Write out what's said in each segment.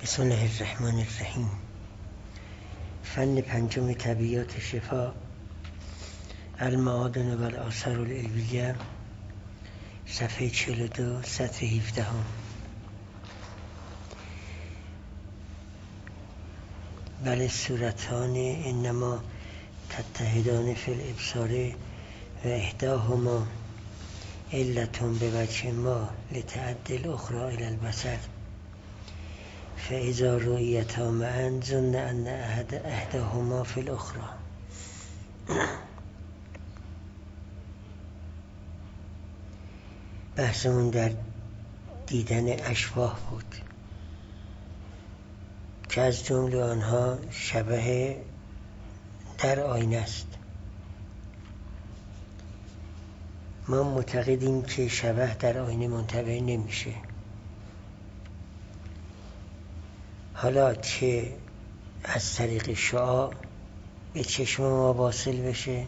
بسم الله الرحمن الرحیم. فن پنجم طبیعیات شفا، المعادن و الآثار العلویه، صفحه 42 سطر 17. بل صورتان انما تتحدان فی الابصار و احداهما علتون بوجه ما لتعدی الاخرى الی البصر، فاذا رؤیتا معا ظن ان احداهما فی الاخرى. بحثمون در دیدن اشباح بود که از جمله آنها شبح در آینه است. ما معتقدیم که شبح در آینه منطبع نمیشه، حالا چه از طریق شعاع به چشم ما واصل بشه،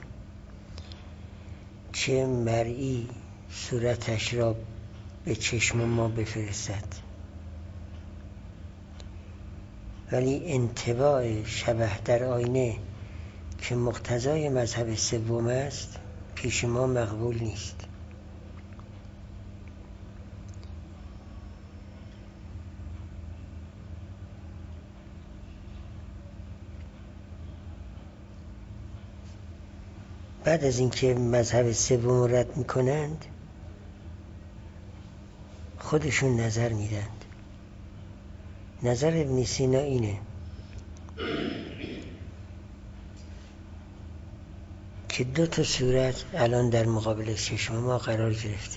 چه مرئی صورتش را به چشم ما بفرستد، ولی انطباع شبح در آینه که مقتضای مذهب سوم است پیش ما مقبول نیست. بعد از اینکه مذهب سوم رد میکنند خودشون نظر میدند. نظر ابن سینا اینه که دو تا صورت الان در مقابل چشم ما قرار گرفته.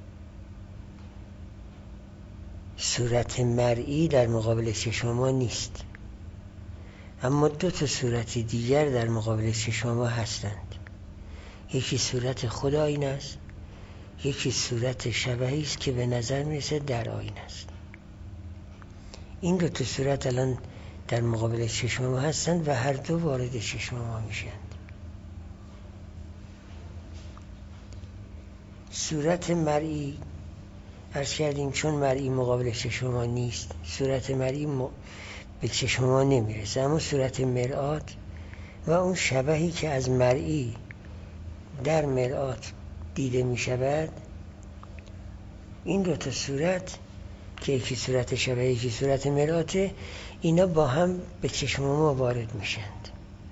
صورت مرئی در مقابل چشم ما نیست، اما دو تا صورت دیگر در مقابل چشم ما هستند. یکی صورت خود آینه است، یکی صورت شبحی است که به نظر میرسه در آینه است. این دو تا صورت الان در مقابل چشم ما هستند و هر دو وارد چشم ما میشند. صورت مرئی عرض کردیم چون مرئی مقابل چشم ما نیست، صورت مرئی به چشم ما نمیرسه، اما صورت مرآت و اون شبحی که از مرئی در مرآت دیده می شود، این دو تا صورت که یکی صورت شبحی یکی صورت مرآته، اینا با هم به چشم ما وارد میشند.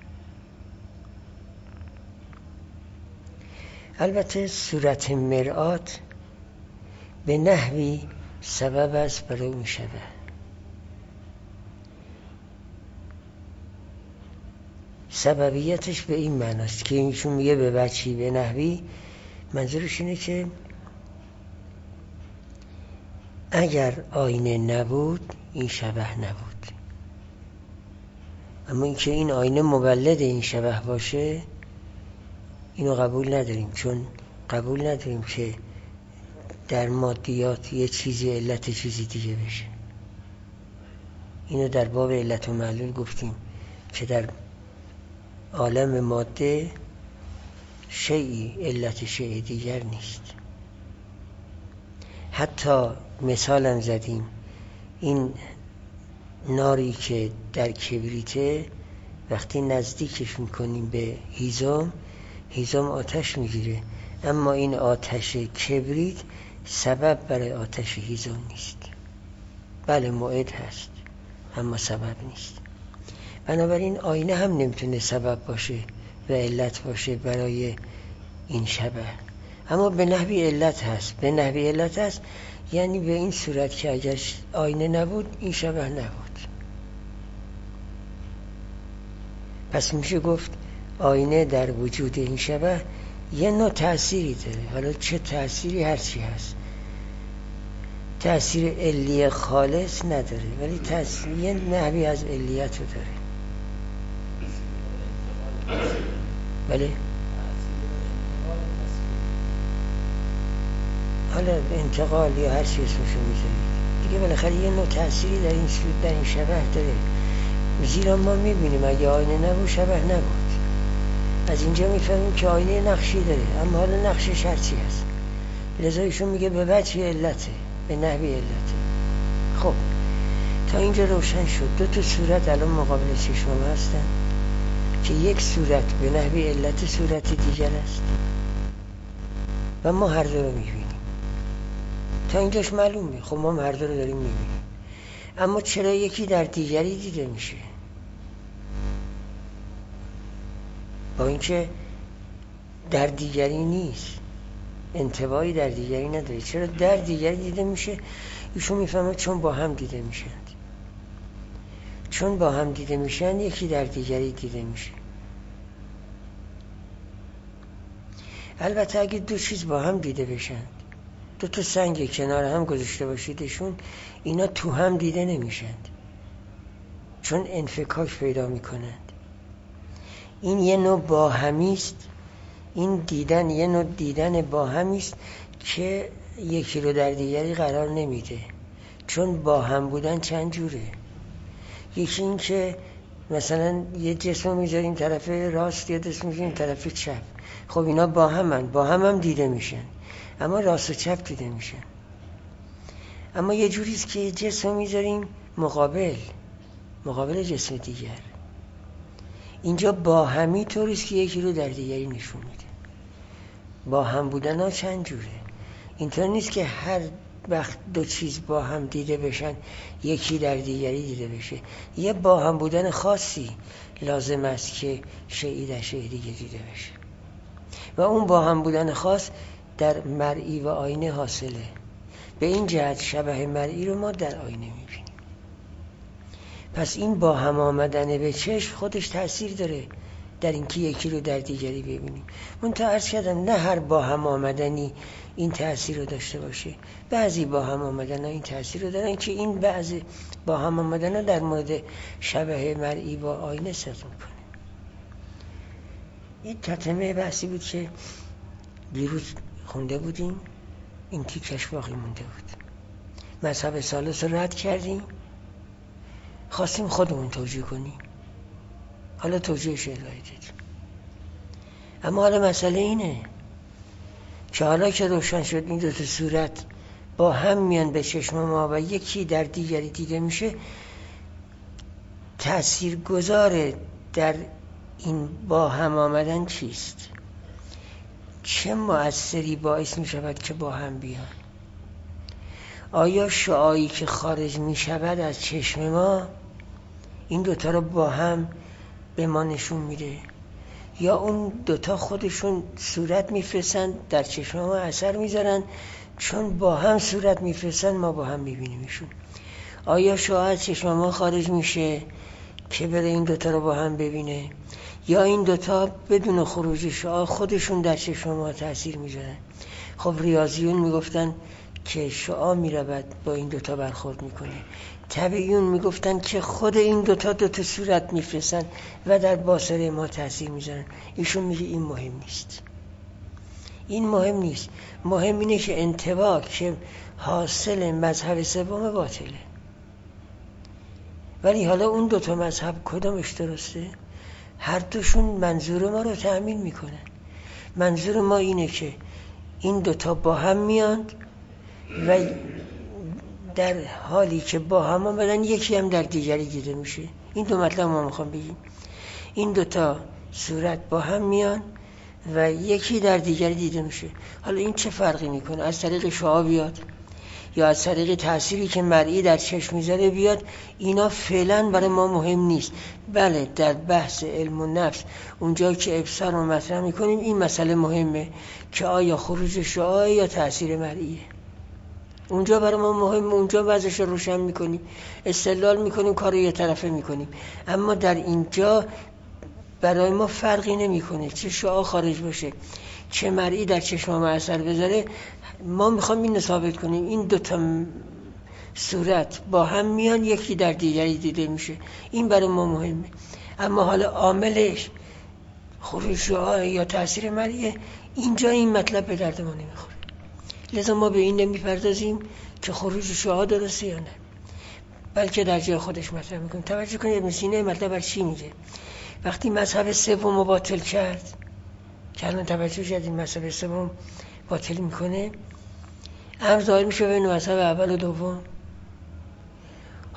البته صورت مرآت به نحوی سبب است برای اون شبح. سببیتش به این معناست که ایشون میگه به وجهی به نحوی، منظورش اینه که اگر آینه نبود این شبح نبود، اما اینکه این آینه مولد این شبح باشه اینو قبول نداریم، چون قبول نداریم که در مادیات یه چیزی علت چیزی دیگه بشه. اینو در باب علت و معلول گفتیم که در عالم ماده شیئی علت شیء دیگر نیست. حتی مثالم زدیم، این ناری که در کبریته وقتی نزدیکش میکنیم به هیزم آتش میگیره، اما این آتش کبریت سبب برای آتش هیزم نیست. بله موعد هست اما سبب نیست. بنابراین آینه هم نمیتونه سبب باشه و علت باشه برای این شبح، اما به نحوی علت هست. به نحوی علت هست یعنی به این صورت که اگر آینه نبود این شبح نبود. پس میشه گفت آینه در وجود این شبح یه نوع تأثیری داره، حالا چه تأثیری هرچی هست، تأثیر علی خالص نداره ولی تأثیر یه نحوی از علیت رو داره. بله حالا انتقال یا هر چی اسمشو میذارید دیگه، بالاخره یه نوع تأثیری در این شبح داره. زیرا ما میبینیم اگه آینه نبود شبح نبود. از اینجا میفهمیم که آینه نقشی داره، اما حالا نقشش هرچی هست. لذا ایشون میگه به وجه علته، به نحوی علته. خب تا اینجا روشن شد 2 صورت الان مقابل چشمم هستن که یک صورت به نحوی علت صورت دیگر است و ما هر دو رو میبینیم. تا اینجاش معلومه، خب ما هر دو رو داریم میبینیم، اما چرا یکی در دیگری دیده میشه؟ با اینکه در دیگری نیست، انطباعی در دیگری نداره، چرا در دیگری دیده میشه؟ ایشون میفهمه چون با هم دیده میشند، چون با هم دیده میشن یکی در دیگری دیده میشه. البته اگه 2 چیز با هم دیده بشن، 2 سنگ کنار هم گذاشته باشیدشون، اینا تو هم دیده نمیشند چون انفکاک پیدا میکنند. این یه نوع با همیست، این دیدن یه نوع دیدن با همیست که یکی رو در دیگری قرار نمیده، چون با هم بودن چند جوره. یکی این که مثلا یه جسم میذاریم طرف راست، یه جسم میذاریم طرف چپ، خب اینا با هم دیده میشن، اما راست و چپ دیده میشن. اما یه جوریست که یه جسم میذاریم مقابل جسم دیگر، اینجا با همی طوریست که یکی رو در دیگری نشون میده. با هم بودن ها چند جوره، اینطور نیست که هر وقت 2 چیز با هم دیده بشن یکی در دیگری دیده بشه. یه با هم بودن خاصی لازم است که شیئی در شیء دیگه دیده بشه و اون با هم بودن خاص در مرئی و آینه حاصله. به این جهت شبح مرئی رو ما در آینه میبینیم. پس این با هم آمدن به چشم خودش تأثیر داره در اینکه یکی رو در دیگری ببینیم. من تا عرض کردم نه هر با هم آمدنی این تأثیر رو داشته باشه، بعضی با هم آمدن این تأثیر رو دارن که این بعضی با هم آمدن در مورد شبح مرئی با آینه صدق میکنه. این تتمه بحثی بود که دیروز خونده بودیم، این تیکش باقی مونده بود. مذهب ثالث رو رد کردیم، خواستیم خودمون توجیه کنیم، حالا توجیهش ارائه دادیم. اما حالا مسئله اینه که حالا که روشن شد این 2 صورت با هم میان به چشم ما و یکی در دیگری دیده میشه، تأثیرگذار در این با هم آمدن چیست؟ چه مؤثری باعث میشود که با هم بیان؟ آیا شعاعی که خارج میشود از چشم ما این 2 رو با هم به ما نشون میده، یا اون 2 خودشون صورت میفرستن در چشم ما اثر میذارن، چون با هم صورت میفرستن ما با هم میبینیمشون؟ آیا شعاع از چشم ما خارج میشه که بره این 2 رو با هم ببینه، یا این 2 بدون خروج شعاع خودشون در چشم ما تأثیر میذارن؟ خب ریاضیون میگفتن که شعاع میرود با این 2 برخورد میکنه، طبیعیون میگفتن که خود این 2 صورت میفرستن و در باصره ما تأثیر میذارن. ایشون میگه این مهم نیست، این مهم نیست، مهم اینه که انطباع که حاصل مذهب سوم باطله. ولی حالا اون 2 مذهب کدامش درسته؟ هر دوشون منظور ما رو تأمین میکنن. منظور ما اینه که این 2 با هم میاند و در حالی که با هم آمدن یکی هم در دیگری دیده میشه. این 2 مطلب ما میخوام بگیم. این 2 صورت با هم میان و یکی در دیگری دیده میشه. حالا این چه فرقی میکنه؟ از طریق شعاع بیاد یا از طریق تأثیری که مرئی در چشم میذاره بیاد، اینا فعلا برای ما مهم نیست. بله در بحث علم و نفس اونجا که ابصار رو مطرح میکنیم این مسئله مهمه که آیا خروج شعاع یا تأثیر مرئیه. اونجا برای ما مهمه، اونجا وضعش رو روشن میکنیم، استدلال میکنیم، کار یه طرفه میکنیم. اما در اینجا برای ما فرقی نمیکنه چه شعاع خارج باشه چه مرئی در چشم ما اثر بذاره. ما میخوام این ثابت کنیم این 2 صورت با هم میان یکی در دیگری دیده میشه، این برای ما مهمه. اما حالا عاملش خروج شعاع یا تأثیر مرئی، اینجا این مطلب به درد ما نمیخوره. لذا ما به این نمیپردازیم که خروج شعاع درسته یا نه، بلکه در جای خودش مطرح میکنیم. توجه کنید ابن سینا مطلب بر چی میگه. وقتی مذهب سوم باطل کرد، که الان توجه کردیم مذهب سوم باطل میکنه، امر ظاهر میشه بین مذهب اول و دوم.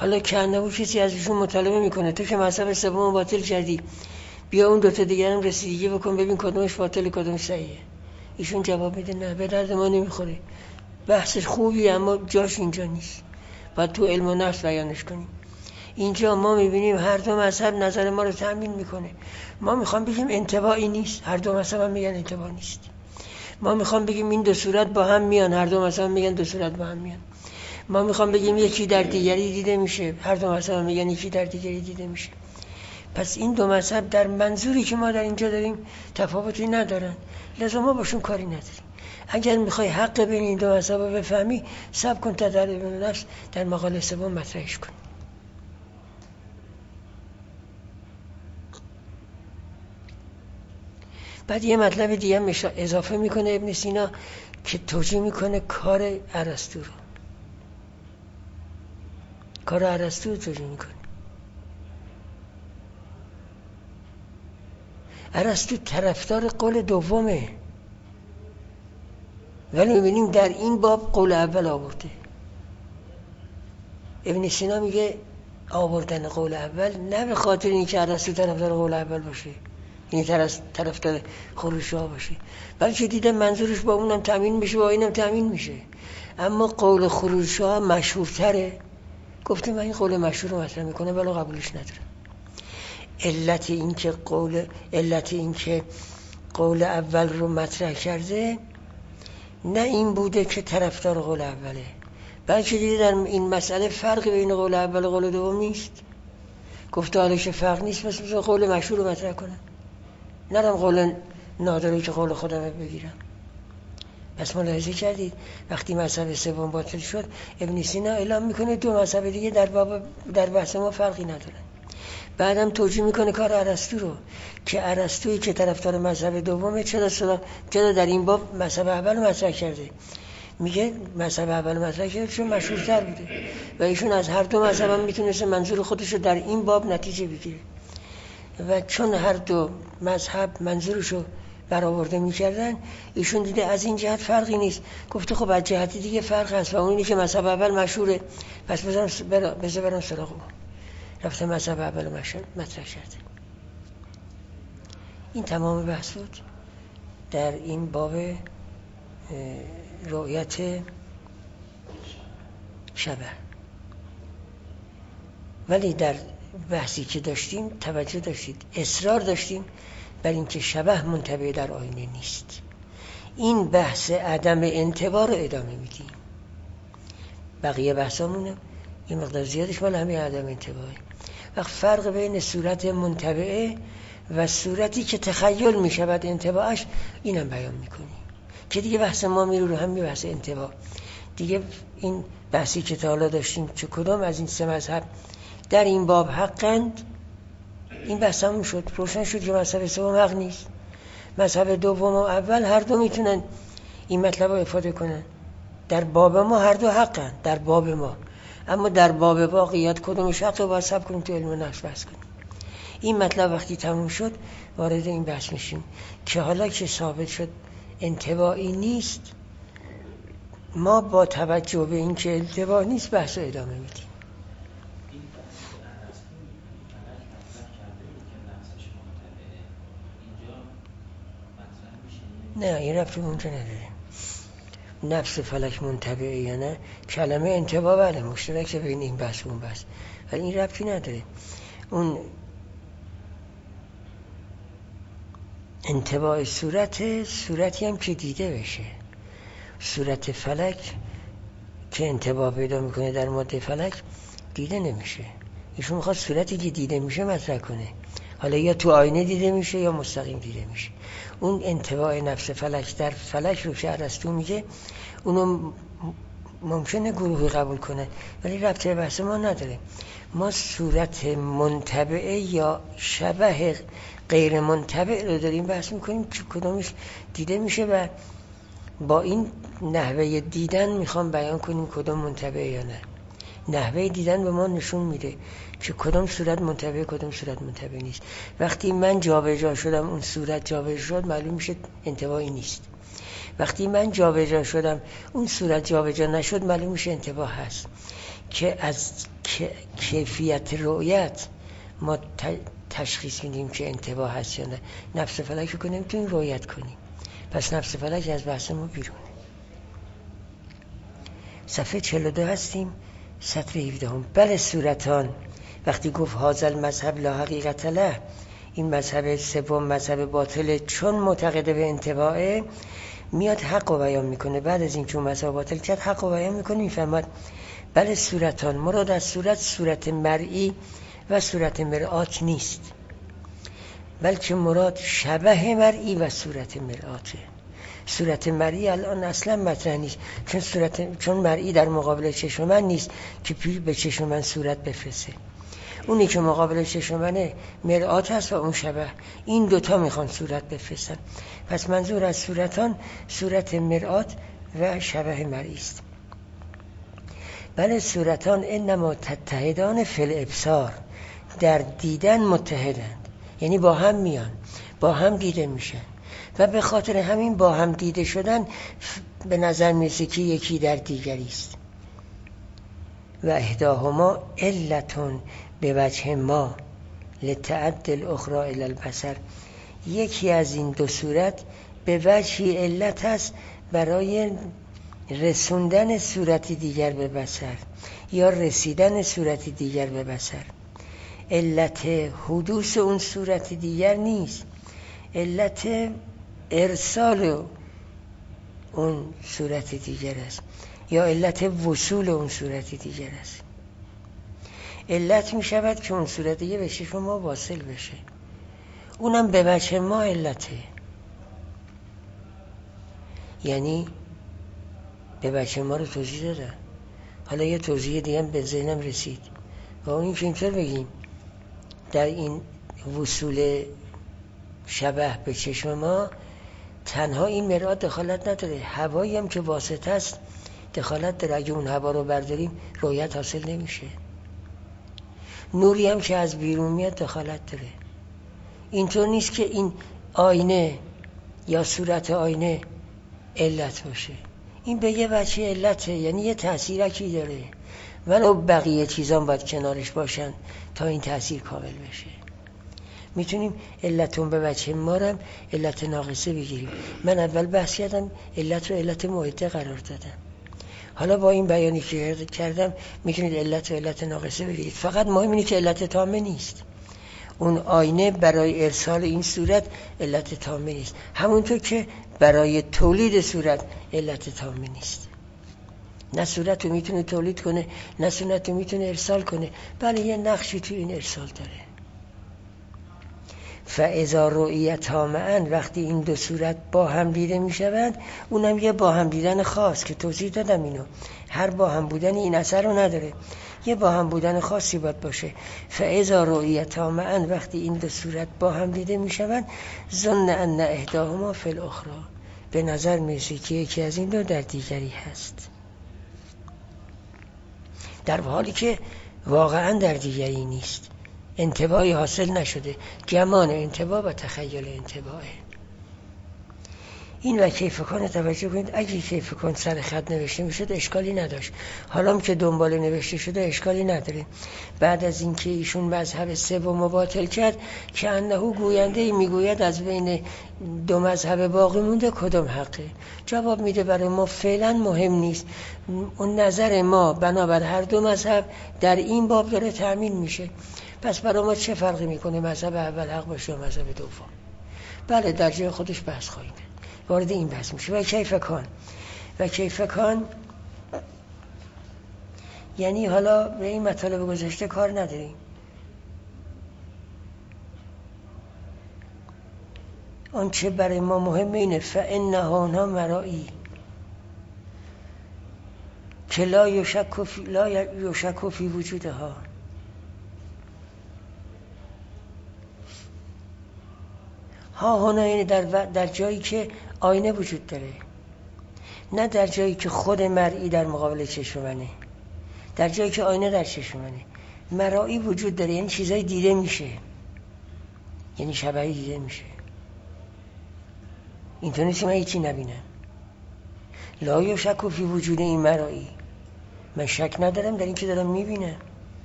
حالا کنه کسی ازشون مطالبه میکنه تو که مذهب سوم باطل کردی، بیا اون دوتا دیگر هم رسیدگی بکن ببین کدومش باطل کدومش صحیحه. ایشون جواب میده نه، به درد ما نمیخوره، بحث خوبی اما جاش اینجا نیست، باید تو علم و نفس بیانش کنیم. اینجا ما میبینیم هر دو مذهب نظر ما رو تأمین میکنه. ما میخوام بگیم انتباهی نیست، هر دو مذهب هم میگن انتباه نیست. ما میخوام بگیم این دو صورت با هم میان، هر دو مذهب میگن دو صورت با هم میان. ما میخوام بگیم یکی در دیگری دیده میشه، هر دو مذهب میگن یکی در دیگری دیده میشه. پس این دو مذهب در منظوری که ما در اینجا داریم تفاوتی ندارن، لذا ما باشون کاری نداریم. اگر میخوای حق بین این دو مذهب رو بفهمی، صبر کن تا در علم نفس در مقاله سوم مطرحش کن. بعد یه مطلب دیگه هم اضافه میکنه ابن سینا که توجیه میکنه کار ارسطو رو. کار ارسطو رو توجیه میکنه. ارسطو طرفدار قول دومه، ولی میبینیم در این باب قول اول آورده. ابن سینا میگه آوردن قول اول نه به خاطر اینکه ارسطو طرفدار قول اول باشه، یعنی طرفدار خروش‌ها باشه، بلکه دیده منظورش با اونم تامین میشه با اینم تامین میشه، اما قول خروش‌ها مشهورتره. گفته من این قول مشهور رو مطرح میکنم ولی قبولش ندارم. علت این که قول اول رو مطرح کرده نه این بوده که طرفدار قول اوله، بلکه دیده در این مسئله فرقی بین قول اول و قول دوم نیست. گفته حالش فرق نیست، پس مثلا قول مشهور رو مطرح کنم، نرم قول نادری که قول خودم بگیرم. پس ملاحظه کردید وقتی مذهب سوم باطل شد، ابن سینا اعلام میکنه دو مذهب دیگه در بحث ما فرقی ندارن. بعدم توجیه میکنه کار ارسطو رو که ارسطویی که طرفدار مذهب دومه چرا در این باب مذهب اول مطرح کرده. میگه مذهب اول مطرح کرده چون مشهورتر بوده و ایشون از هر دو مذهب هم میتونست منظور خودش رو در این باب نتیجه بگیره و چون هر دو مذهب منظورشو برآورده میکردن، ایشون دیده از این جهت فرقی نیست. گفته خب از جهتی دیگه فرق هست و اون اینه که مذهب اول مشهوره، پس بذار برم سراغ اون. رفته مذهب اول مطرح کرده. این تمام بحث بود در این باب رؤیت شبه. ولی در بحثی که داشتیم توجه داشتید، اصرار داشتیم بر اینکه شبه منطبع در آینه نیست. این بحث عدم انطباع رو ادامه میدیم. بقیه بحثامونه یه مقدار زیادش مال همه عدم انطباعه. وقت فرق بین صورت منطبعه و صورتی که تخیل میشود انطباعش اینم بیان میکنیم که دیگه بحث ما میره رو همین بحث انطباع. دیگه این بحثی که تا حالا داشتیم چه کدام از این سه مذهب در این باب حقند، این بحث هم شد، روشن شد که مذهب سوم حق نیست. مذهب دوم و اول هر دو میتونن این مطلب رو افاده کنن. در باب ما هر دو حقن، در باب ما، اما در باب واقعیت کدومش حقه باید صبر کنیم تو علم و نفس بحث کنیم. این مطلب وقتی تموم شد وارد این بحث میشیم که حالا که ثابت شد انطباعی نیست، ما با توجه به این که انطباع نیست بحث رو ادامه میدیم. نه این ربطی اونجا نداره. نفس فلک منطبعه یا نه، کلمه انطباع بله مشترک بین این بحث و اون بحث، ولی این ربطی نداره. اون انطباع صورتی هم که دیده بشه. صورت فلک که انطباع پیدا میکنه در ماده فلک دیده نمیشه. ایشون میخواد صورتی که دیده میشه مطرح کنه، حالا یا تو آینه دیده میشه یا مستقیم دیده میشه. اون انطباع نفس فلک در فلک رو که ارسطو میگه اونو ممکنه گروهی قبول کنه ولی ربطی به بحث ما نداره. ما صورت منطبعه یا شبه غیر منطبع رو داریم بحث میکنیم که کدومش دیده میشه و با این نحوه دیدن میخوام بیان کنیم کدوم منطبعه یا نه. نحوه دیدن به ما نشون میده که کدوم صورت منطبع کدوم صورت منطبع نیست. وقتی من جابجا شدم اون صورت جابجا شد معلوم میشه انطباعی نیست. وقتی من جابجا شدم اون صورت جابجا نشد معلوم میشه انطباع هست. که از کیفیت رؤیت ما تشخیص میدیم که انتباه هست یا نه. نفس فلک رو نمیتونیم رؤیت کنیم، پس نفس فلک از بحث ما بیرونه. صفحه 42 هستیم، سطر 17. بله صورتان، وقتی گفت هذا المذهب لا حقیقت له، این مذهب سوم مذهب باطل چون معتقد به انتباهه، میاد حق رو بیان میکنه. بعد از این چون مذهب باطل کرد حق رو بیان میکنه، میفهمد بله صورتان، مراد از صورت مرئی و صورت مرآت نیست، بلکه مراد شبه مرئی و صورت مرآته. صورت مرئی الان اصلا مطرح نیست، چون مرئی در مقابل چشم من نیست که به چشم من صورت بفرسته. اونی که مقابل چشم منه مرآت هست و اون شبه، این دوتا میخوان صورت بفرستن. پس منظور از صورتان صورت مرآت و شبه مرئی است. بله صورتان انما تتحدان فی الابصار، در دیدن متحدند، یعنی با هم میان، با هم دیده میشن و به خاطر همین با هم دیده شدن به نظر میرسه که یکی در دیگری است. و احداهما علتون به وجه ما لتعدی الاخری الی البصر، یکی از این دو صورت به وجهی علت است برای رسوندن صورتی دیگر به بصر یا رسیدن صورتی دیگر به بصر. علت حدوث اون صورت دیگر نیست، علت ارسال اون صورت دیگر است یا علت وصول اون صورت دیگر است. علت می شود که اون صورت دیگه به چشم ما واصل بشه، اونم به وجه ما علته، یعنی به وجه ما رو توضیح دادن. حالا یه توضیح دیگه هم به ذهنم رسید و اون این که اینطور بگیم در این وصول شبه به چشم ما تنها این مرآت دخالت نداره، هوایی هم که واسطه است دخالت داره. اگه اون هوا رو برداریم رؤیت حاصل نمیشه. نوری هم که از بیرون میاد دخالت داره. اینطور نیست که این آینه یا صورت آینه علت باشه، این به یه وجه علته، یعنی یه تأثیرکی داره، ولو بقیه چیزان باید کنارش باشن تا این تأثیر کامل بشه. میتونیم علتون به وجه ما رو علت ناقصه بگیریم. من اول بحث کردم علت رو علت معده قرار دادم، حالا با این بیانی که کردم میتونید علت و علت ناقصه بگیرید. فقط مهم اینه که علت تامه نیست. اون آینه برای ارسال این صورت علت تامه نیست، همونطور که برای تولید صورت علت تامه نیست. نه صورت رو میتونه تولید کنه، نه صورت رو میتونه ارسال کنه، بله یه نقشی تو این ارسال داره. فاذا رؤیتا معا، وقتی این دو صورت با هم دیده میشوند، اونم یه با هم دیدن خاص که توضیح دادم اینو، هر با هم بودن این اثر رو نداره، یه با هم بودن خاصی باید باشه. فاذا رؤیتا معا، وقتی این دو صورت با هم دیده میشوند، ظن ان احداهما فی الاخری، به نظر میرسه که یکی از این دو در دیگری هست، در حالی که واقعا در دیگری نیست. انتباهی حاصل نشده، گمان انتباه و تخیل انتباهه. این و کیف کن توجه کنید، اگه کیف کن سر خط نوشته میشد اشکالی نداشت، حالا که دنبال نوشته شده اشکالی نداره. بعد از اینکه ایشون مذهب سوم باطل کرد که انه گوینده میگوید از بین دو مذهب باقی مونده کدام حقه، جواب میده برای ما فعلا مهم نیست، اون نظر ما بنابر هر دو مذهب در این باب داره تأمین میشه، پس برای ما چه فرقی میکنه مذهب اول حق باشه و مذهب دوم. بله در جای خودش بحث خواهیم وارد این بحث میشه. و کیف کان یعنی حالا به این مطالب گذشته کار نداریم، آنچه برای ما مهمه اینه فانها مرایی که لا یشک فی وجودها، ها هنا یعنی در جایی که آینه وجود داره، نه در جایی که خود مرئی در مقابل چشم منه، در جایی که آینه در چشم منه. مرئی وجود داره یعنی چیزایی دیده میشه، یعنی شبهی دیده میشه، اینطور نیست من هیچی نبینم. لا یشک فی وجود این مرئی، من شک ندارم در این که دارم میبینم،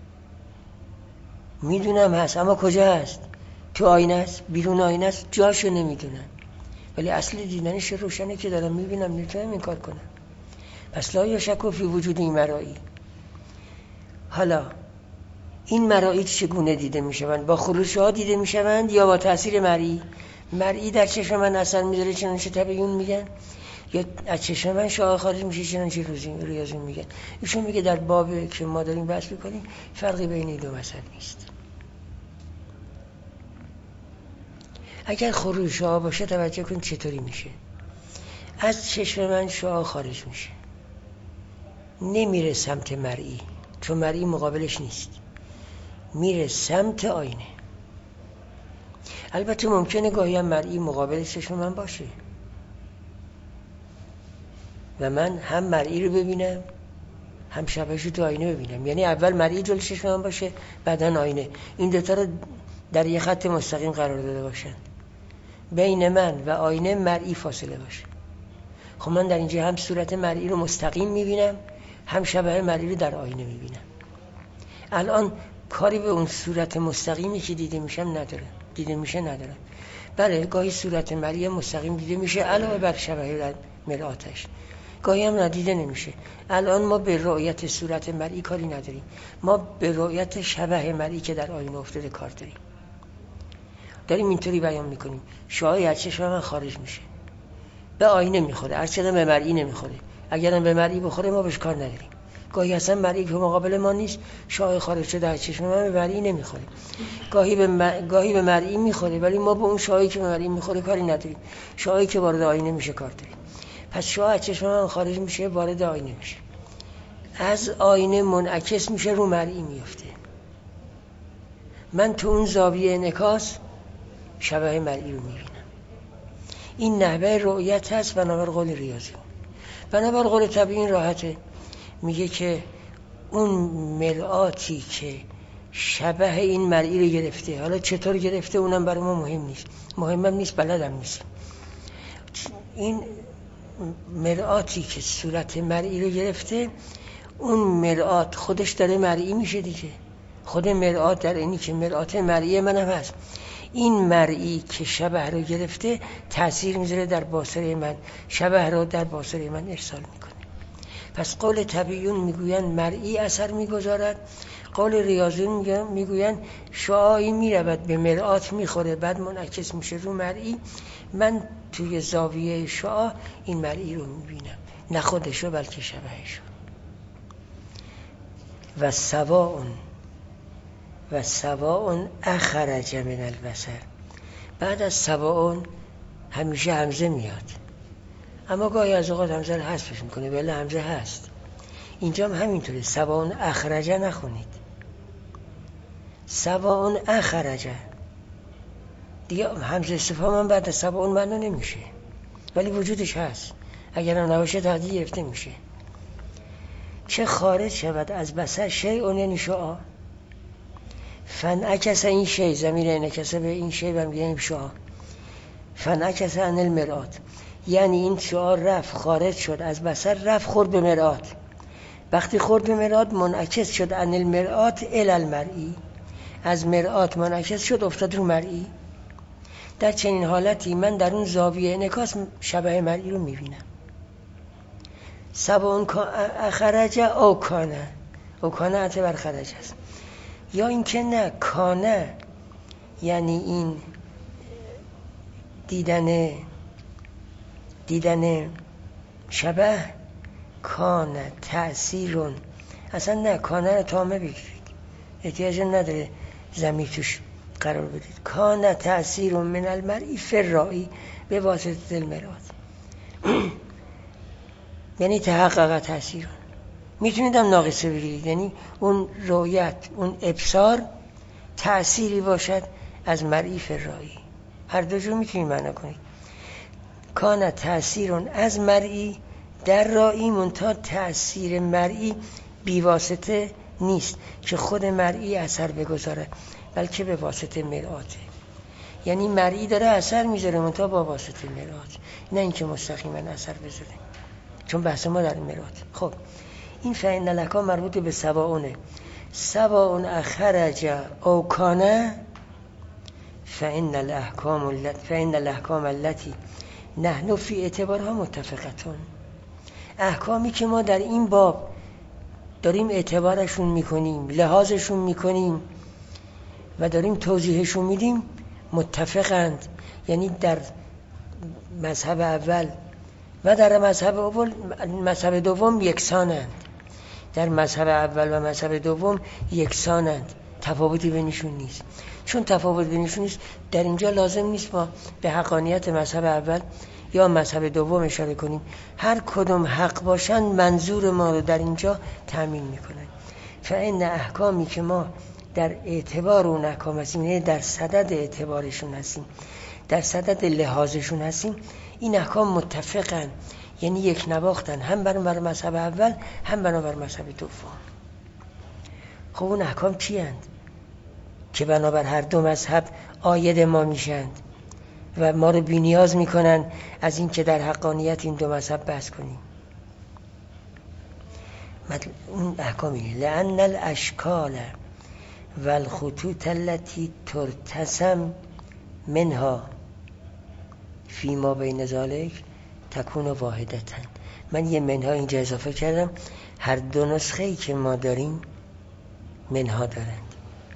میدونم هست، اما کجا هست؟ تو آینه است؟ بیرون آینه است؟ جاشو نمیدونم، ولی اصل دیدنش روشنه که دارم میبینم، نمیتونم این کار کنم. پس لا یشک فی وجود این مرایی. حالا این مرایی چگونه دیده میشوند؟ با خروج ها دیده میشوند یا با تاثیر مرئی؟ مرئی در چشم من اثر میذاره چنانچه تبیین میگن، یا از چشم من شعاع خارج میشه چنانچه ریاضیون میگن. ایشون میگه در باب که ما داریم بحث میکنیم فرقی بین این دو مسئله نیست. اگر خروج شعاع باشه توجه کن چطوری میشه. از چشم من شعاع خارج میشه، نمیره سمت مرئی، چون مرئی مقابلش نیست، میره سمت آینه. البته ممکنه گاهی هم مرئی مقابل چشم من باشه و من هم مرئی رو ببینم هم شبهش رو تو آینه ببینم، یعنی اول مرئی جلوی چشم من باشه بعدن آینه، این دوتا رو در یه خط مستقیم قرار داده باشن، بین من و آینه مرئی فاصله باشه. خب من در اینجا هم صورت مرئی رو مستقیم میبینم هم شبه مرئی رو در آینه میبینم. الان کاری به اون صورت مستقیمی که دیده میشه ندارم. بله گاهی صورت مرئی مستقیم دیده میشه علاوه بر شبه در مرآتش، گاهی هم ندیده نمیشه. الان ما به رؤیت صورت مرئی کاری نداریم، ما به رؤیت شبه مرئی که در آینه افتاده کار داریم اینطوری بیان میکنیم. شعاعی از چشم من خارج میشه، به آینه میخوره، هرچند به مرئی نمیخوره. اگرم به مرئی بخوره ما بهش کار نداریم. گاهی اصلا مرئی که مقابل ما نیست، شعاع خارج شده از چشم من به مرئی نمیخوره، گاهی به مرئی میخوره، ولی ما به اون شعاعی که به مرئی میخوره کاری نداریم. شعاعی که وارد آینه میشه کار داریم. پس شعاع از چشم من خارج میشه، وارد آینه میشه، از آینه منعکس میشه، رو مرئی میفته. من تو اون زاویه انعکاس شبه مرئی رو میبینم. این نحوه رؤیت هست بنابر قول ریاضی. بنابر قول طبیعی راحته، میگه که اون مرآتی که شبه این مرئی رو گرفته، حالا چطور گرفته اونم برای ما مهمم نیست، بلدم نیست. این مرآتی که صورت مرئی رو گرفته، اون مرآت خودش داره مرئی میشه دیگه. خود مرآت در اینی که مرآت مرئی منم هست. این مرئی که شبه رو گرفته تأثیر میذاره در باصره من، شبه رو در باصره من ارسال میکنه. پس قول طبیعیون میگوین مرئی اثر میگذارد، قول ریاضیون میگوین شعاعی میرود به مرآت میخوره بعد منعکس میشه رو مرئی. من توی زاویه شعاع این مرئی رو میبینم، نه خودشو بلکه شبهشو. و سواء اخرج من البصر. بعد از سواء همیشه همزه میاد، اما گاهی از اوقات همزه رو حذفش میکنه، ولی همزه هست. اینجا هم همینطوره، سواء اخرج نخونید، سواء اخرج دیگه همزه استفهام هم بعد از سواء معنا نمیشه، ولی وجودش هست، اگر هم نباشه تقدیر گرفته میشه. چه خارج شود از بصر شیء یعنی شعاع، فانعکس این شیء، ضمیر انعکاسه به این شیء و میگیم شعاع، فانعکس عن المرآت، یعنی این شعاع رفت خارج شد از بصر، رفت خورد به مرآت. وقتی خورد به مرآت منعکس شد عن المرآت الی المرئی، از مرآت منعکس شد افتاد رو مرئی. در چنین حالتی من در اون زاویه انعکاس شبه مرئی رو میبینم. سواء اخرج او کانه، او کانه عطف بر خرج است، یا اینکه نه کانه، یعنی این دیدن شبه کانه تأثیرون، اصلا نه کانه رو تامه بگیرید، احتیاج نداره ضمیر توش قرار بدید. کانه تأثیرون من المرئی فی الرایی به واسطه المرآت، یعنی تحقق تأثیرون. میتونید هم ناقصه بگیرید، یعنی اون رؤیت، اون ابصار تأثیری باشد از مرئی فی الرایی، هر دو جو میتونید معنی کنید. کان تأثیرون از مرئی در رایی، منتها تأثیر مرئی بیواسطه نیست که خود مرئی اثر بگذاره، بلکه به واسطه مرآته. یعنی مرئی داره اثر میذاره منتها با واسطه مرآت، نه اینکه مستقیما اثر بذاره، چون بحث ما در مرآت. خب این فإن الاحکام مربوط به سواء اخرج او کانه فإن الاحکام التي نحن فی اعتبارها متفقتون. احکامی که ما در این باب داریم اعتبارشون میکنیم، لحاظشون میکنیم و داریم توضیحشون میدیم، متفقند. یعنی در مذهب اول و در مذهب دوم یکسانند. در مذهب اول و مذهب دوم یکسانند، تفاوتی بینشون نیست. چون تفاوت بینشون نیست، در اینجا لازم نیست ما به حقانیت مذهب اول یا مذهب دوم اشاره کنیم. هر کدوم حق باشن منظور ما رو در اینجا تأمین میکنن. فإن احکامی که ما در اعتبار اون احکام هستیم، یعنی در صدد اعتبارشون هستیم، در صدد لحاظشون هستیم، این احکام متفقن، یعنی یک نواختن، هم بر مذهب اول هم بر مذهب دوم. خب اون احکام چی هستند که بنابر هر دو مذهب عاید ما میشند و ما رو بی نیاز میکنن از این که در حقانیت این دو مذهب بحث کنیم؟ اون احکامی لأن الاشکال و الخطوط التي ترتسم منها فيما بین ذلك تکون واحدتا. من یه منها اینجا اضافه کردم، هر دو نسخه‌ای که ما داریم منها دارند.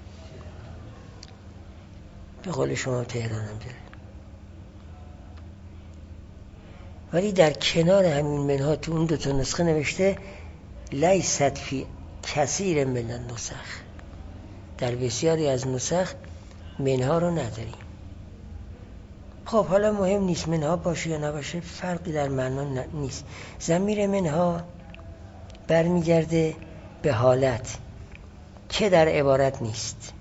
به قول شما تهرانم داره، ولی در کنار همین منها تو اون دو تا نسخه نوشته لیست فی کثیر من النسخ. در بسیاری از نسخ منها رو نداریم. خب حالا مهم نیست منها باشه یا نباشه، فرقی در معنا نیست. ضمیر منها برمیگرده به حالت که در عبارت نیست،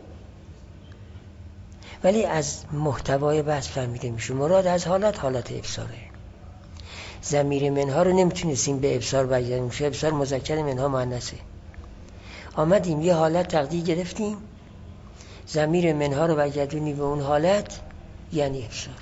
ولی از محتوای بحث فهمیده میشه. مراد از حالت ابصاره. ضمیر منها رو نمیتونستیم به ابصار برگردیم، میشه ابصار مذکر، منها مؤنثه. آمدیم یه حالت تقدیر گرفتیم، ضمیر منها رو برگردونیم به اون حالت، یعنی ابصار.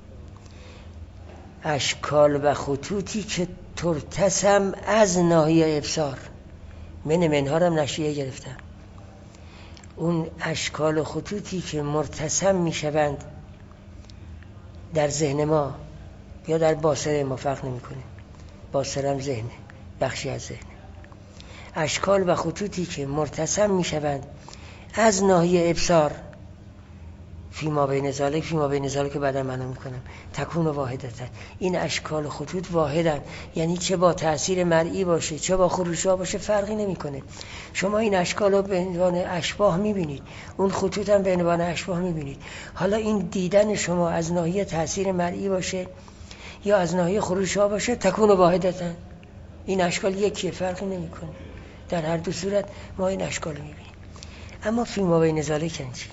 اشکال و خطوطی که ترتسم از ناحیه ابصار، منها رو هم نشیه گرفتم. اون اشکال و خطوطی که مرتسم میشوند در ذهن ما یا در باصره ما، فرق نمی کنه، باصرم ذهنه، بخشی از ذهنه. اشکال و خطوطی که مرتسم میشوند از ناحیه ابصار فیما بین ذالک که بعدا معنا میکنم، تکون واحدتا. این اشکال و خطوط واحدن، یعنی چه با تأثیر مرئی باشه چه با خروش‌ها باشه فرقی نمیکنه. شما این اشکال رو به عنوان اشباح میبینید، اون خطوط هم به عنوان اشباح میبینید. حالا این دیدن شما از ناحیه تأثیر مرئی باشه یا از ناحیه خروش‌ها باشه، تکون واحدتا. این اشکال یکیه، فرقی نمیکنه. در هر دو صورت ما این اشکال رو میبینیم. اما فیما بین ذالک چی؟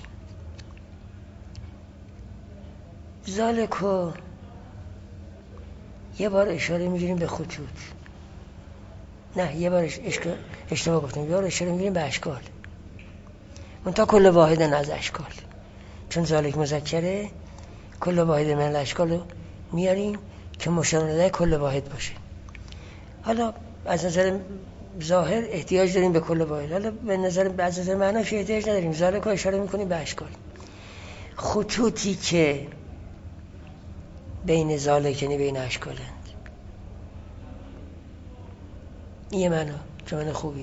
ذالکو یه بار اشاره میگیریم به خطوط، نه یه بار اشتباه گفتم، یه بار اشاره میگیریم به اشکال. منتها کل واحدن از اشکال، چون ذالک مذکره، کل واحد من الاشکال رو میاریم که مشار الیه کل واحد باشه. حالا از نظر ظاهر احتیاج داریم به کل واحد، حالا به نظر از نظر معناش احتیاج نداریم. ذالکو اشاره میکنیم به اشکال. خطوطی که بین ذالک یعنی بین اشکالند. یه معنا جمله خوبیه.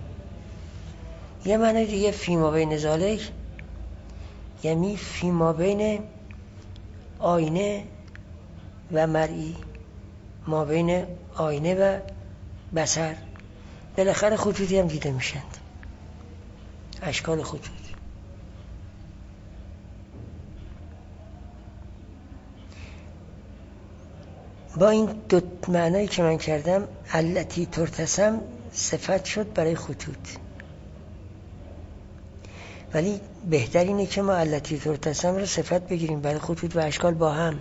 یه معنی دیگه فیما بین ذالک یعنی فیما بین آینه و مرئی، ما بین آینه و بصر. بالاخره خطوطی هم دیده میشند، اشکال خطوط. با این دو معنایی که من کردم، التی ترتسم صفت شد برای خطوط، ولی بهتر اینه که ما التی ترتسم رو صفت بگیریم برای خطوط و اشکال با هم.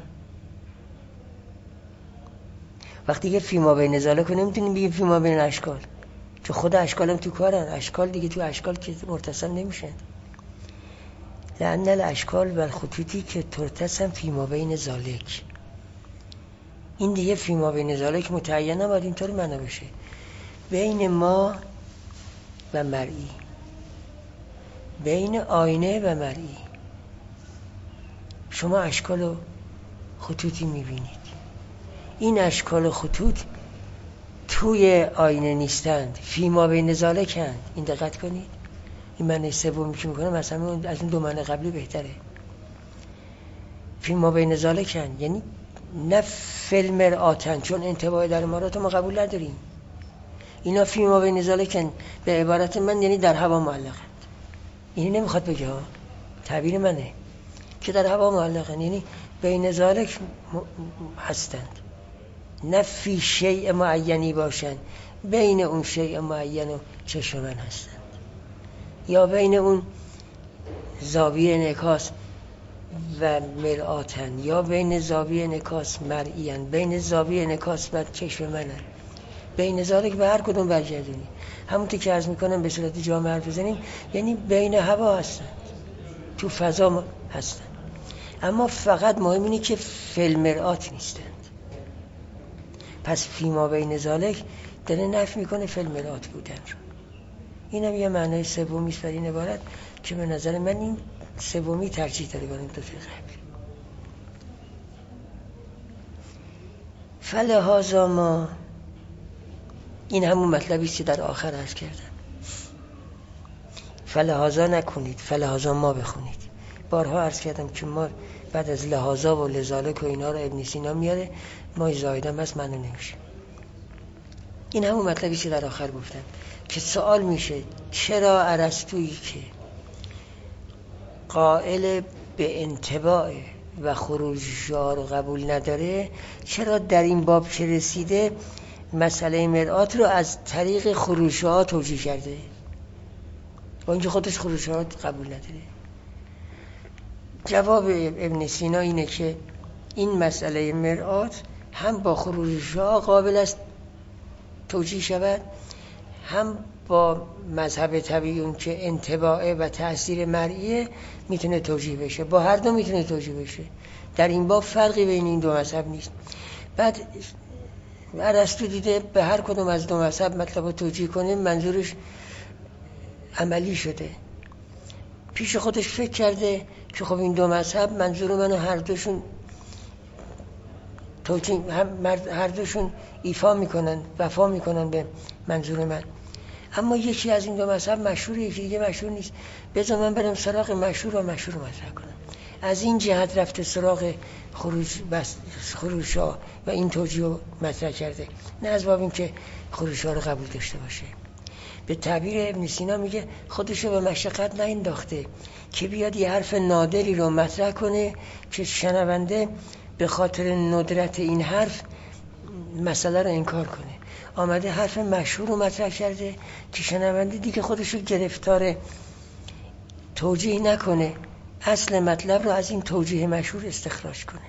وقتی که فیما بین ذالک رو نمیتونیم بگیم فیما بین اشکال، چون خود اشکال هم تو کارن. اشکال دیگه تو اشکال که مرتسم نمیشن. لأن الاشکال و الخطوطی که ترتسم فیما بین ذالک، این دیگه فیما بین ذالک متعین نباید اینطور معنا بشه. بین ما و مرئی، بین آینه و مرئی. شما اشکال و خطوطی میبینید، این اشکال و خطوط توی آینه نیستند، فیما بین ذالکند. این دقت کنید، این معنی سومی که میکنه مثلا از اون دو معنی قبلی بهتره. فیما بین ذالکند یعنی نه فیلمرآتن، چون انطباع در امارات ما قبول نداریم. اینا فیما بین ذالکند به عبارت من یعنی در هوا معلقند. اینی نمیخواد بگه ها، تعبیر منه که در هوا معلقند، یعنی بین ذالک هستند، نه فی شیء معینی باشند، بین اون شیء معین و چشم من هستند، یا بین اون زاویه انعکاس و مرآتن، یا بین زاویه انعکاس مرئی‌اند، بین زاویه انعکاس و چشم منن. بین ذالک به هر کدوم برگردونی، همونطور که عرض میکنم به صورت جامع حرف بزنیم، یعنی بین هوا هستند، تو فضا هستند، اما فقط مهم اینه که فیلمرآت نیستند. پس فیما بین ذالک داره نفی میکنه فیلمرآت بودن رو. اینم یه معنای سومی است برای این عبارت که به نظر من این سومی ترجیح داره بر این دو تا قبلی. فلهذا ما، این همون مطلبی است که در آخر عرض کردم. فلهذا نکنید، فلهذا ما بخونید. بارها عرض کردم که ما بعد از لهذا و لذالک و اینا رو ابن سینا میاره، ما زایدم بس معنی نمیشه. این همون مطلبی است که در آخر گفتم که سوال میشه چرا ارسطویی که قائل به انطباع و خروج‌ها رو قبول نداره، چرا در این باب که رسیده مسئله مرآت رو از طریق خروج‌ها توجیه کرده، با اینکه خودش خروج‌ها قبول نداره؟ جواب ابن سینا اینه که این مسئله مرآت هم با خروج‌ها قابل است توجیه شود، هم با مذهب طبیعیون که انطباع و تأثیر مرئیه میتونه توجیه بشه. با هر دو میتونه توجیه بشه، در این باب فرقی بین این دو مذهب نیست. بعد ارسطو دیده به هر کدوم از دو مذهب مطلب رو توجیه کنه، منظورش عملی شده. پیش خودش فکر کرده که خب این دو مذهب منظور منو هر دوشون توجیه، هر دوشون ایفا میکنن، وفا میکنن به منظور من. اما یکی از این دو مذهب مشهوره، یکی دیگه مشهور نیست. بذار من برم سراغ مشهور و مشهور مطرح کنم. از این جهت رفته سراغ خروج‌ها و این توجیه رو مطرح کرده، نه از باب این که خروج‌ها رو قبول داشته باشه. به تعبیر ابن سینا میگه خودشو به مشقت نانداخته که بیاد یه حرف نادری رو مطرح کنه که شنونده به خاطر ندرت این حرف مسئله رو انکار کنه. آمده حرف مشهور رو مطرح کرده که شنونده دیگه خودشو گرفتار توجیه نکنه، اصل مطلب رو از این توجیه مشهور استخراج کنه.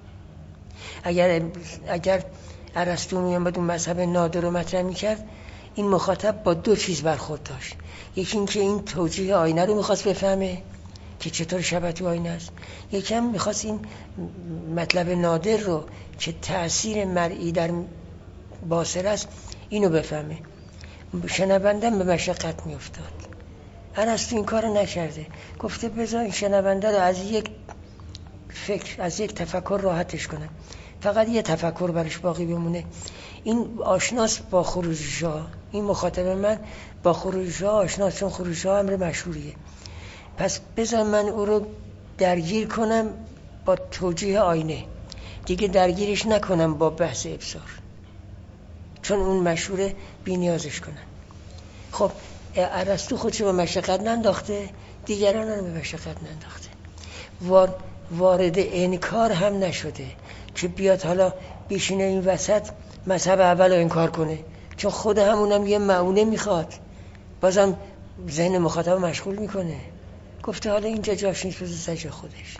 اگر ارسطو میاد اون مذهب نادر رو مطرح میکرد، این مخاطب با دو چیز برخورد داشت. یکی این که این توجیه آینه رو میخواست بفهمه که چطور شبه تو آینه است، یکم میخواست این مطلب نادر رو که تأثیر مرئی در باصره است اینو بفهمه. شنوندم به مشقت میافتاد. ارسطو این کارو نکرده، گفته بذار این شنونده رو از یک فکر، از یک تفکر راحتش کنم، فقط یه تفکر برش باقی بمونه. این آشناس با خروج‌ها، این مخاطب من با خروج‌ها آشناس، چون خروج‌ها امر مشهوریه. پس بذار من او رو درگیر کنم با توجیه آینه، دیگه درگیرش نکنم با بحث ابصار، چون اون مشهوره، بی نیازش کنم. خب ارسطو خودشو به مشقت ننداخته، دیگران رو به مشقت ننداخته. وارد انکار هم نشده که بیاد حالا بیشینه این وسط مذهب اول رو انکار کنه، چون خود همونم یه معونه میخواد، بازم ذهن مخاطب مشغول میکنه. گفته حالا اینجا جاش نیست، بذار سر جای خودش.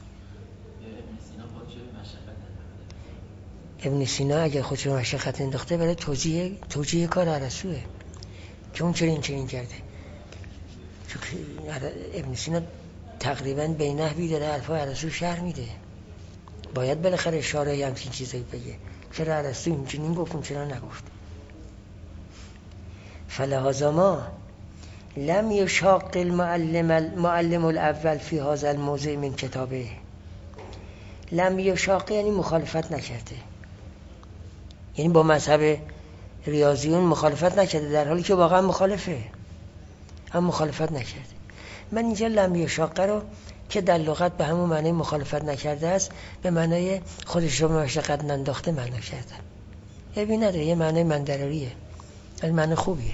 ابن سینا اگر خودشو به مشقت انداخته برای توجیه کار ارسطوئه که اون چرین کرده. چون ابن سینا تقریبا به نحوی داره حرفای ارسطو شرح میده، باید بالاخره اشاره همچین چیزایی بگه. چرا ارسطو اینجوری گفت، چرا نگفت؟ فلهذا ما لم یشاق المعلم الاول فی هذا الموضع من کتابه. لم یشاق یعنی مخالفت نکرده، یعنی با مذهب ریاضیون مخالفت نکرده، در حالی که واقعا مخالفه، هم مخالفت نکرده. من اینجا لم یشاق رو که در لغت به همون معنی مخالفت نکرده است، به معنای خودش رو مشقت ننداخته معنا کردم. عیبی نداره، یه معنی مندراریه، ولی معنی خوبیه.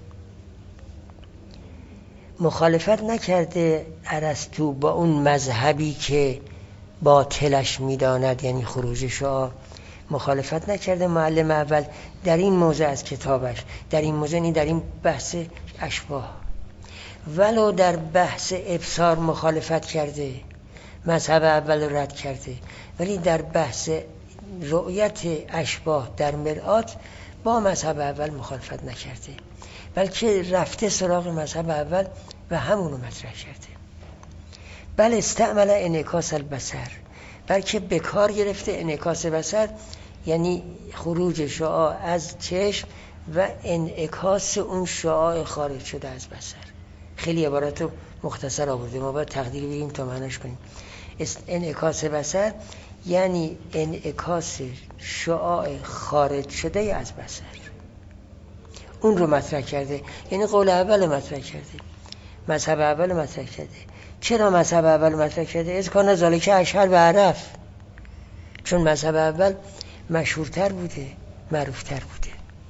مخالفت نکرده ارسطو با اون مذهبی که باطلش میداند، یعنی خروج شعاع. مخالفت نکرده معلم اول در این موضع از کتابش، در این موضع، یعنی در این بحث اشباح. ولو در بحث ابصار مخالفت کرده، مذهب اول رو رد کرده، ولی در بحث رؤیت اشباح در مرآت با مذهب اول مخالفت نکرده، بلکه رفته سراغ مذهب اول و همونو مطرح کرده. بل استعمل انعکاس البصر، بلکه به کار گرفته انعکاس بصر، یعنی خروج شعاع از چشم و انعکاس اون شعاع خارج شده از بصر. خیلی عبارت مختصر آورده، ما باید تقدیر بگیم تا معناش کنیم. انعکاس بصر یعنی انعکاس شعاع خارج شده از بصر، اون رو مطرح کرده، یعنی قول اول مطرح کرده، مذهب اول مطرح کرده. چرا مذهب اول مطرح کرده؟ از کان ذالک اشهر و عرف، چون مذهب اول مشهورتر بوده، معروفتر بوده.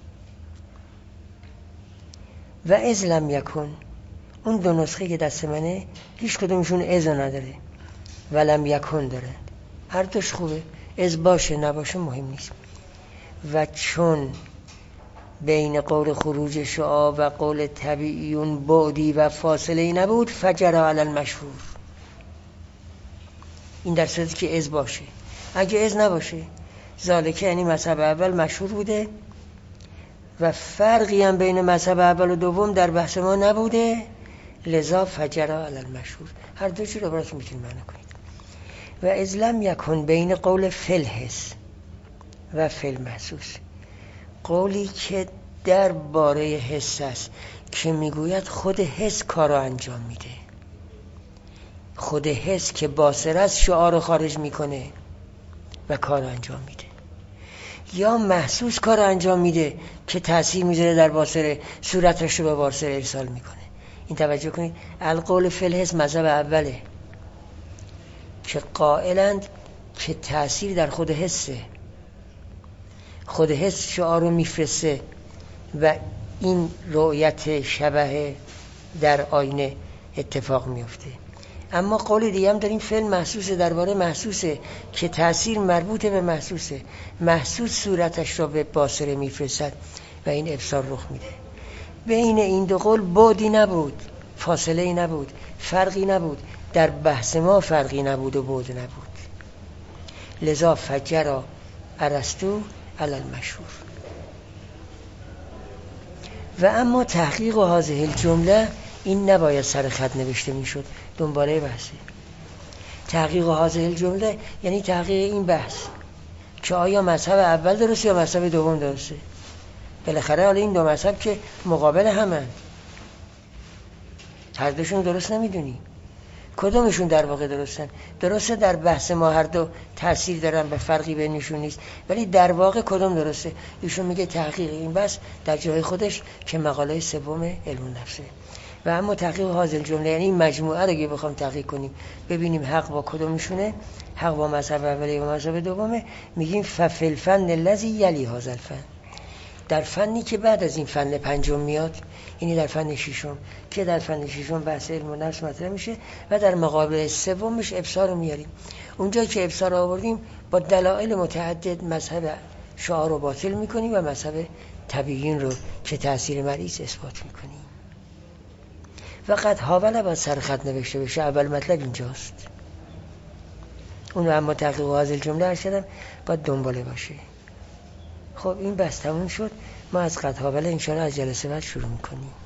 و از لم یکن، اون دو نسخه که دست منه هیچ کدومشون از نداره، و لم یکن داره، هر دوش خوبه، از باشه نباشه مهم نیست. و چون بین قول خروج شعاع و قول طبیعیون بعدی و فاصله نبود، فجر علی المشهور. این در صورتی که از باشه. اگه از نباشه، ذالکه یعنی مذهب اول مشهور بوده و فرقی هم بین مذهب اول و دوم در بحث ما نبوده، لذا فجر علی المشهور. هر دو جور عبارت میتونید معنی کنید. و از لم یکن بین قول فی الحس و فی المحسوس، قولی که در باره حس است که میگوید خود حس کار رو انجام میده، خود حس که باصره است شعار رو خارج میکنه و کار رو انجام میده، یا محسوس کار رو انجام میده که تأثیر میذاره در باصره، صورتش رو به باصره ارسال میکنه. این توجه کنید، القول فی الحس مذهب اوله که قائلند که تأثیر در خود حسه، خود حس شعار رو میفرسته و این رؤیت شبه در آینه اتفاق میفته. اما قول دیگه هم داریم فعل محسوسه، درباره محسوسه که تأثیر مربوط به محسوسه، محسوس صورتش رو به باصره میفرستد و این ابصار رخ میده. بین این دو قول بعدی نبود، فاصله نبود، فرقی نبود، در بحث ما فرقی نبود و بعد نبود. لذا فجر ارسطو علی المشهور. و اما تحقیق هذه الجمله، این نباید سر خط نوشته میشد، دنباله بحثه. تحقیق هذه الجمله یعنی تحقیق این بحث که آیا مذهب اول درسته یا مذهب دوم درسته. بالاخره حالا این دو مذهب که مقابل همن، هر دوشون درست نمیدونی کدومشون در واقع درستن. درسته در بحث ما هر دو تأثیر دارن، به فرقی بینشون نیست، ولی در واقع کدوم درسته؟ ایشون میگه تحقیق این بحث در جای خودش که مقاله سوم علم نفسه. و اما تحقیق حاصل جمله یعنی این مجموعه رو که بخوام تحقیق کنیم ببینیم حق با کدومشونه، حق با مذهب اولی و مذهب دومه، میگیم ففی الفن الذی یلی هذا الفن، در فنی که بعد از این فن پنجم میاد، یعنی در فن ششم که در فن ششم بحث علم و نفس مطرح میشه و در مقابل سومش ابصار رو میاریم. اونجا که ابصار رو آوردیم با دلایل متعدد مذهب شعار رو باطل میکنیم و مذهب طبیعیین رو که تأثیر مریض اثبات میکنیم. وقت حاوله با سر خط نوشته بشه، اول مطلب اینجاست. اون اما تحقیق هذه الجمله ارشدم باید دنباله باشه. خب این بس تموم شد، ما از قطع حاوله انشاءالله از جلسه بعد شروع میکنیم.